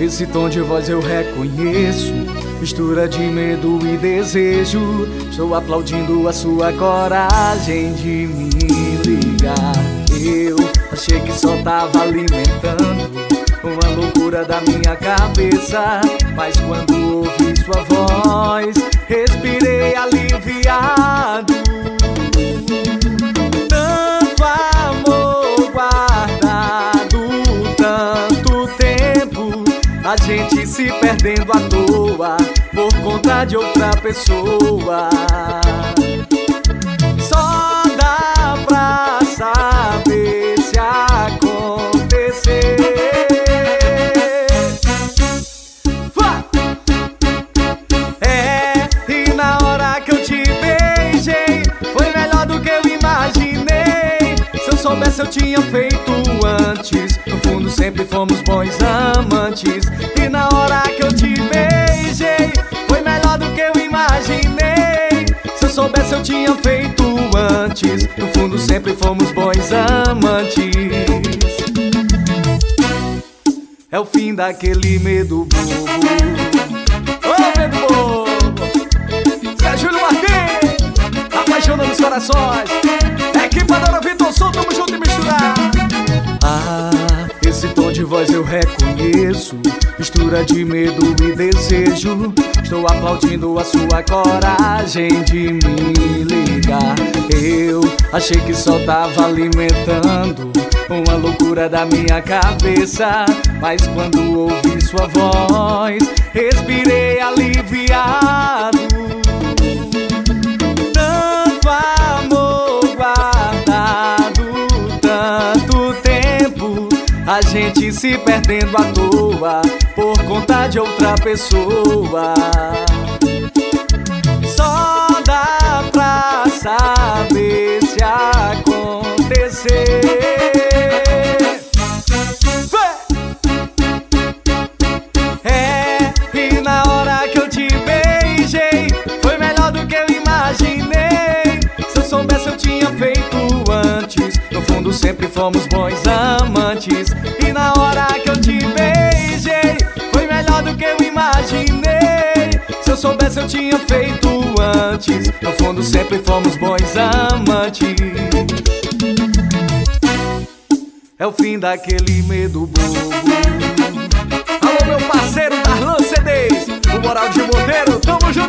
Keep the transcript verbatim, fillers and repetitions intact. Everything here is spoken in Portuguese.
Esse tom de voz eu reconheço, mistura de medo e desejo. Estou aplaudindo a sua coragem de me ligar. Eu achei que só tava alimentando uma loucura da minha cabeça, mas quando ouvi sua voz, respirei aliviado. Tanto amor guardado, tanto tempo, a gente se perdendo à toa por conta de outra pessoa. Só dá pra saber se acontecer. É, e na hora que eu te beijei, foi melhor do que eu imaginei. Se eu soubesse eu tinha feito antes. No fundo sempre fomos bons amantes. E na hora que eu te beijei, foi melhor do que eu imaginei. Se eu soubesse eu tinha feito antes. No fundo sempre fomos bons amantes. É o fim daquele medo bobo. Ô medo bobo! Zé Júlio Martins, apaixonando os corações. Equipadora Vitor Sul, tamo junto e misturar. Ah, esse tom de voz eu reconheço, mistura de medo e desejo. Estou aplaudindo a sua coragem de me ligar. Eu achei que só tava alimentando uma loucura da minha cabeça, mas quando ouvi sua voz, respirei aliviado. Tanto amor guardado, tanto tempo, a gente se perdendo à toa por conta de outra pessoa. Só dá pra saber se acontecer. É, e na hora que eu te beijei, foi melhor do que eu imaginei. Se eu soubesse eu tinha feito antes. No fundo sempre fomos bons amantes. E na hora que eu te beijei, foi melhor do que eu imaginei. Se eu soubesse eu tinha feito antes. No fundo sempre fomos bons amantes. É o fim daquele medo bobo. Alô meu parceiro Darlan C Ds, o Moral de Monteiro, tamo junto.